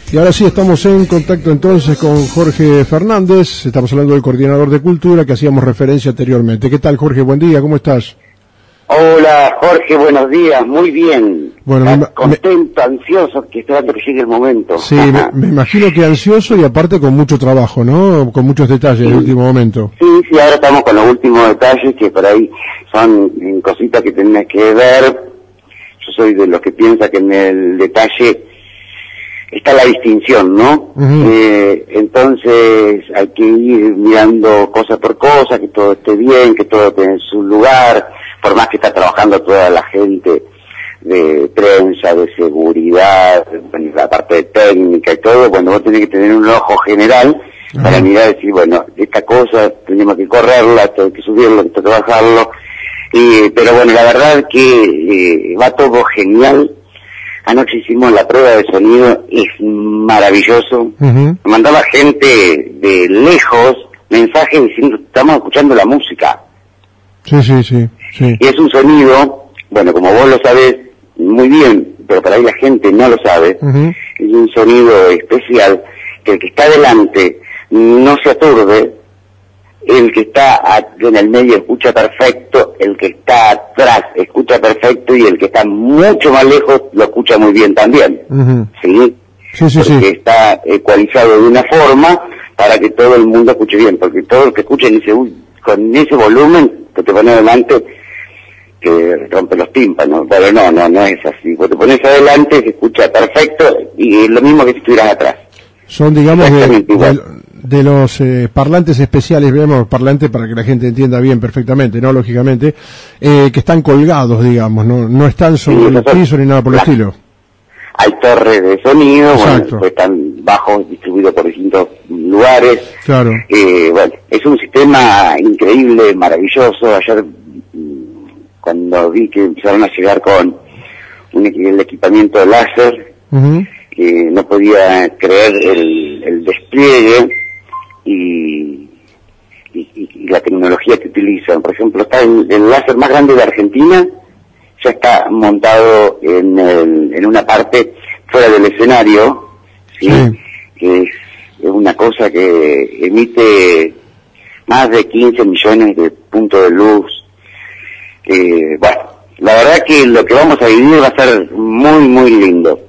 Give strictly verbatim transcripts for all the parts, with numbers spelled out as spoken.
Y ahora sí estamos en contacto entonces con Jorge Fernández, estamos hablando del coordinador de cultura que hacíamos referencia anteriormente. ¿Qué tal, Jorge? Buen día, ¿cómo estás? Hola, Jorge, buenos días, muy bien. Bueno, me, contento, me, ansioso, que esperando que llegue el momento. Sí, me, me imagino que ansioso y aparte con mucho trabajo, ¿no? Con muchos detalles en sí. el último momento. Sí, sí, ahora estamos con los últimos detalles que por ahí son cositas que tenés que ver. Yo soy de los que piensa que en el detalle está la distinción, ¿no? Uh-huh. Eh, entonces hay que ir mirando cosa por cosa, que todo esté bien, que todo esté en su lugar, por más que está trabajando toda la gente de prensa, de seguridad, bueno, la parte de técnica y todo, bueno, vos tenés que tener un ojo general uh-huh. para mirar y decir, bueno, esta cosa tenemos que correrla, esto hay que subirlo, esto hay que bajarlo, y, pero bueno, la verdad que eh, va todo genial. Anoche hicimos la prueba de sonido, es maravilloso. Uh-huh. Me mandaba gente de lejos mensajes diciendo, estamos escuchando la música. Sí, sí, sí, sí. Y es un sonido, bueno, como vos lo sabés muy bien, pero para ahí la gente no lo sabe, uh-huh. es un sonido especial, que el que está adelante no se aturde, el que está en el medio escucha perfecto, el que está atrás escucha perfecto y el que está mucho más lejos lo escucha muy bien también. Uh-huh. ¿Sí? Sí, sí, porque sí. está ecualizado de una forma para que todo el mundo escuche bien, porque todo el que escuche dice, uy, con ese volumen que te pones adelante que rompe los tímpanos, pero no, no, no es así. Cuando te pones adelante se escucha perfecto y es lo mismo que si estuvieras atrás. Son, digamos, de, de, de los eh, parlantes especiales, vemos parlantes para que la gente entienda bien perfectamente, ¿no? Lógicamente, eh, que están colgados, digamos, no no están sobre sí, el piso ni nada por el estilo. Hay torres de sonido, bueno, pues están bajos distribuidos por distintos lugares. Claro. Eh, bueno, es un sistema increíble, maravilloso. Ayer, cuando vi que empezaron a llegar con un, el equipamiento láser, uh-huh. que no podía creer el, el despliegue y, y, y la tecnología que utilizan. Por ejemplo, está el, el láser más grande de Argentina, ya está montado en, el, en una parte fuera del escenario, ¿sí? Sí. Que es, es una cosa que emite más de quince millones de puntos de luz. Eh, bueno, la verdad que lo que vamos a vivir va a ser muy, muy lindo.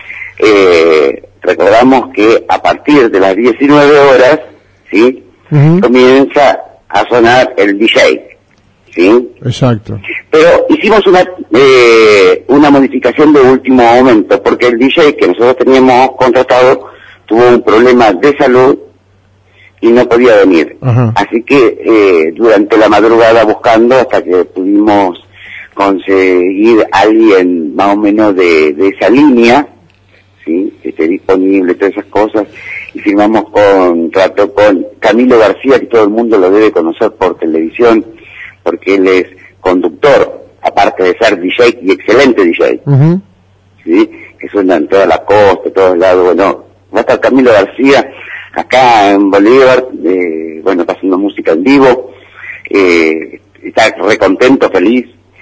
Eh, recordamos que a partir de las diecinueve horas, ¿sí? Uh-huh. Comienza a sonar el D J. ¿Sí? Exacto. Pero hicimos una eh, una modificación de último momento, porque el D J que nosotros teníamos contratado tuvo un problema de salud y no podía venir. Uh-huh. Así que eh, durante la madrugada buscando hasta que pudimos conseguir a alguien más o menos de, de esa línea, ¿sí? Que esté disponible, todas esas cosas, y firmamos contrato con Camilo García, que todo el mundo lo debe conocer por televisión, porque él es conductor, aparte de ser D J y excelente D J, uh-huh. ¿sí? Que suena en toda la costa, en todos lados. Bueno, va a estar Camilo García acá en Bolívar, eh, bueno, está haciendo música en vivo, eh, está recontento, feliz,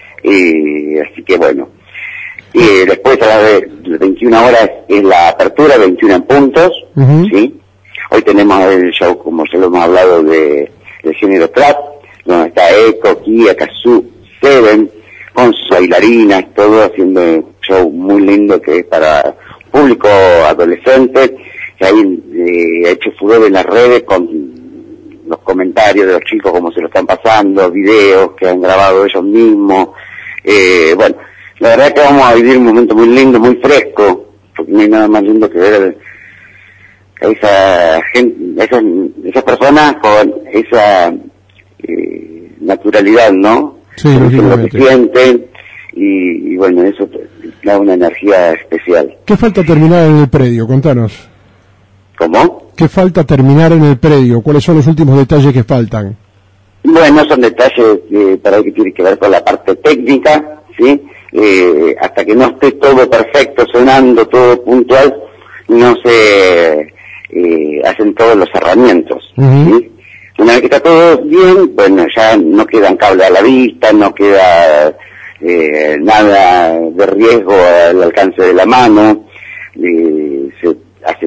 eh, así que bueno. Eh, después a las veintiuna horas es la apertura, veintiuna en puntos, uh-huh. ¿sí? Hoy tenemos el show, como ya lo hemos hablado, de del género trap, donde está Eco, Kia, Kazoo, Seven, con sus bailarinas, todo haciendo un show muy lindo que es para público adolescente, que ahí eh, ha hecho furor en las redes con los comentarios de los chicos, cómo se lo están pasando, videos que han grabado ellos mismos. Eh, bueno, la verdad que vamos a vivir un momento muy lindo, muy fresco, porque no hay nada más lindo que ver a esa gente, esas, esas personas con esa eh, naturalidad, ¿no? Sí, lo que sienten y, y bueno, eso da una energía especial. ¿Qué falta terminar en el predio? Contanos. ¿Cómo? ¿Qué falta terminar en el predio? ¿Cuáles son los últimos detalles que faltan? Bueno, son detalles eh, para que tiene que ver con la parte técnica, ¿sí? Eh, hasta que no esté todo perfecto, sonando, todo puntual, no se eh, hacen todos los cerramientos, uh-huh. ¿sí? Una vez que está todo bien, bueno, ya no quedan cables a la vista, no queda eh, nada de riesgo al alcance de la mano, eh, se hace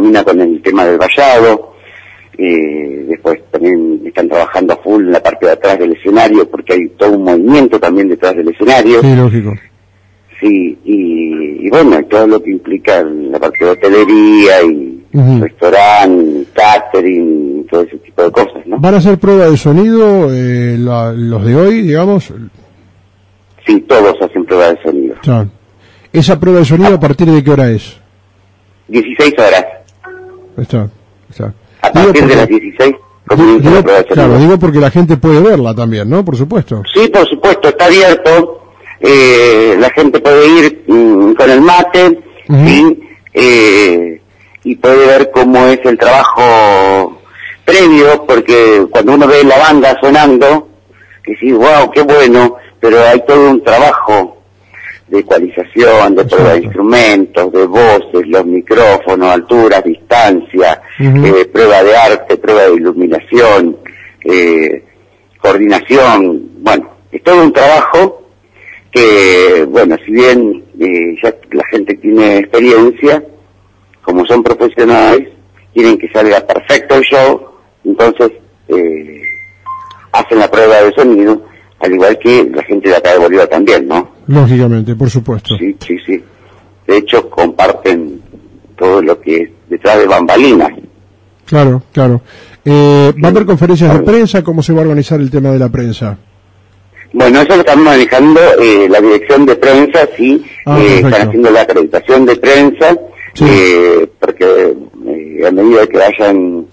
termina con el tema del vallado. Eh, después también están trabajando a full en la parte de atrás del escenario, porque hay todo un movimiento también detrás del escenario. Sí, lógico. Sí, y, y bueno, todo lo que implica la parte de hotelería y uh-huh. restaurante, catering, todo ese tipo de cosas, ¿no? ¿Van a hacer prueba de sonido eh, la, los de hoy, digamos? Sí, todos hacen prueba de sonido. Ya. ¿Esa prueba de sonido a partir de qué hora es? dieciséis horas. Está, está. A partir porque, de las dieciséis comienza digo, la prueba de sonido. Claro, digo porque la gente puede verla también, ¿no? Por supuesto. Sí, por supuesto, está abierto. Eh, la gente puede ir mm, con el mate, uh-huh. ¿sí? eh, y puede ver cómo es el trabajo previo, porque cuando uno ve la banda sonando, que sí, wow, qué bueno, pero hay todo un trabajo de ecualización, de prueba de instrumentos, de voces, los micrófonos, alturas, distancia, uh-huh. eh, prueba de arte, prueba de iluminación, eh, coordinación, bueno, es todo un trabajo que, bueno, si bien eh, ya la gente tiene experiencia, como son profesionales, quieren que salga perfecto el show, entonces eh, hacen la prueba de sonido, al igual que la gente de acá de Bolívar también, ¿no? Lógicamente, por supuesto. Sí, sí, sí. De hecho, comparten todo lo que es detrás de bambalinas. Claro, claro. Eh, ¿Va a haber conferencias de prensa? ¿Cómo se va a organizar el tema de la prensa? Bueno, eso lo estamos manejando eh, la dirección de prensa, sí, ah, eh, están haciendo la acreditación de prensa, sí. eh, porque eh, a medida que vayan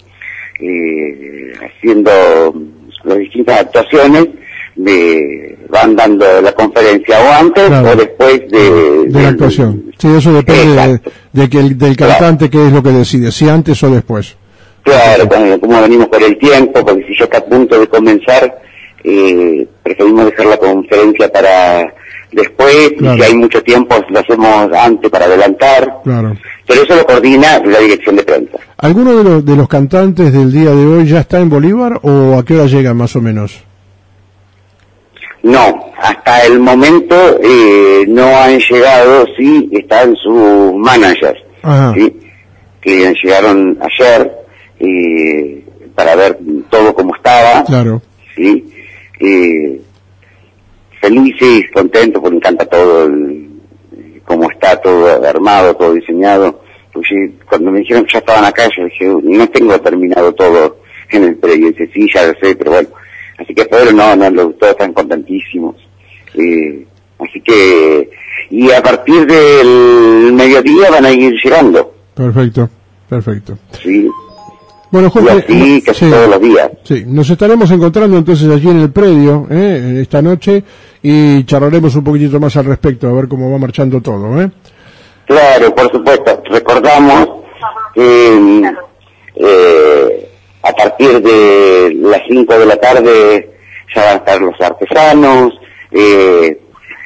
eh, haciendo las distintas actuaciones, de, van dando la conferencia o antes claro. o después de, de, de la actuación. Sí, eso depende de, de que el, del cantante, claro. qué es lo que decide, si antes o después. Claro, cuando, como venimos por el tiempo, porque si ya está a punto de comenzar, eh, preferimos dejar la conferencia para después, claro. y si hay mucho tiempo lo hacemos antes para adelantar, claro. pero eso lo coordina la dirección de prensa. ¿Alguno de los, de los cantantes del día de hoy ya está en Bolívar o a qué hora llega más o menos? No, hasta el momento eh, no han llegado, sí, están sus managers, Ajá. ¿sí? que llegaron ayer eh, para ver todo cómo estaba, claro. ¿sí? Eh, felices, contentos, porque me encanta todo, el, cómo está todo armado, todo diseñado. Porque cuando me dijeron que ya estaban acá, yo dije, no tengo terminado todo en el predio. Y dice, sí, ya lo sé, pero bueno. Así que pero no, no, los, todos están contentísimos. Eh, así que, y a partir del mediodía van a ir llegando. Perfecto, perfecto. Sí. Bueno, Jorge, y así casi sí, todos los días. Sí, nos estaremos encontrando entonces allí en el predio, ¿eh? esta noche, y charlaremos un poquitito más al respecto, a ver cómo va marchando todo, ¿eh? Claro, por supuesto. Recordamos que eh, a partir de las cinco de la tarde ya van a estar los artesanos. Eh,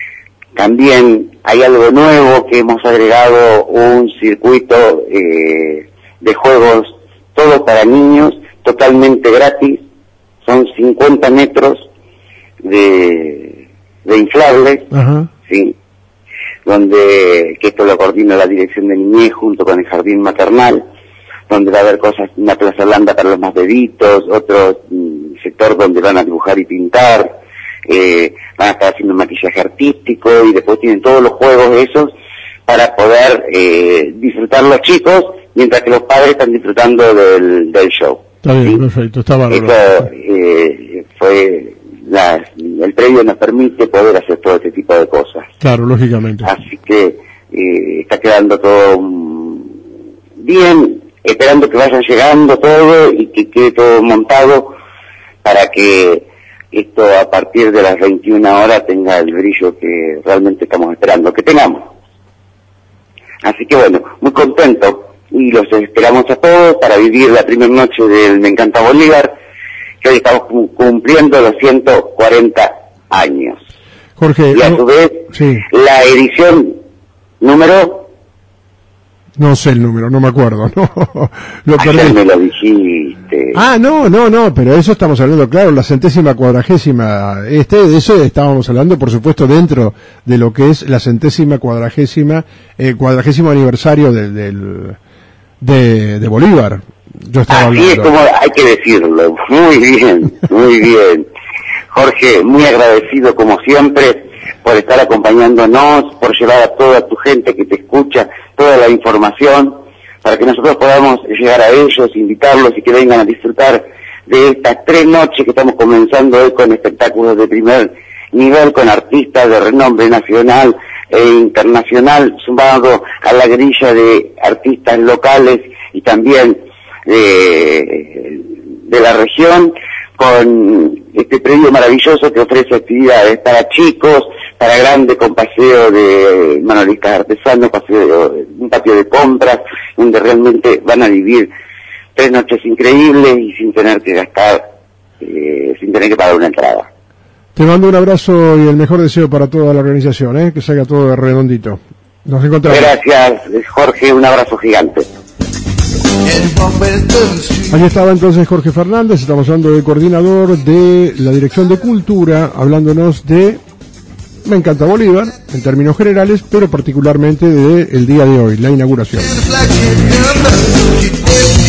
también hay algo nuevo que hemos agregado, un circuito eh, de juegos, todo para niños, totalmente gratis. Son cincuenta metros de, de inflables, Ajá. sí, donde, que esto lo coordina la Dirección de Niñez junto con el Jardín Maternal, donde va a haber cosas, una plaza blanda para los más bebitos, otro mm, sector donde van a dibujar y pintar, eh, van a estar haciendo maquillaje artístico, y después tienen todos los juegos esos para poder eh, disfrutar los chicos, mientras que los padres están disfrutando del, del show. Está bien, ¿sí? Perfecto, está bárbaro. Eso eh, fue, la, el predio nos permite poder hacer todo este tipo de cosas. Claro, lógicamente. Así que eh, está quedando todo um, bien, esperando que vayan llegando todo y que quede todo montado para que esto a partir de las veintiuna horas tenga el brillo que realmente estamos esperando que tengamos. Así que bueno, muy contento. Y los esperamos a todos para vivir la primera noche del Me Encanta Bolívar, que hoy estamos cumpliendo los ciento cuarenta años. Jorge, y a no, su vez, sí. la edición número... No sé el número, no me acuerdo, no. Lo Ayer me lo dijiste. Ah, no, no, no, pero eso estamos hablando, claro, la centésima cuadragésima, este, de eso estábamos hablando, por supuesto, dentro de lo que es la centésima cuadragésima, eh, cuadragésimo aniversario del, del de, de Bolívar. Yo estaba Así hablando. es como hay que decirlo. Muy bien, muy bien. Jorge, muy agradecido como siempre por estar acompañándonos, por llevar a toda tu gente que te escucha toda la información, para que nosotros podamos llegar a ellos, invitarlos y que vengan a disfrutar de estas tres noches que estamos comenzando hoy con espectáculos de primer nivel, con artistas de renombre nacional e internacional, sumado a la grilla de artistas locales y también de, de la región, con este predio maravilloso que ofrece actividades para chicos, para grandes, con paseo de manualistas artesanos, paseo, un patio de compras, donde realmente van a vivir tres noches increíbles y sin tener que gastar, eh, sin tener que pagar una entrada. Te mando un abrazo y el mejor deseo para toda la organización, ¿eh? Que salga todo redondito. Nos encontramos. Gracias, Jorge, un abrazo gigante. Allí estaba entonces Jorge Fernández, estamos hablando del coordinador de la Dirección de Cultura, hablándonos de Me encanta Bolívar, en términos generales, pero particularmente del día de hoy, la inauguración.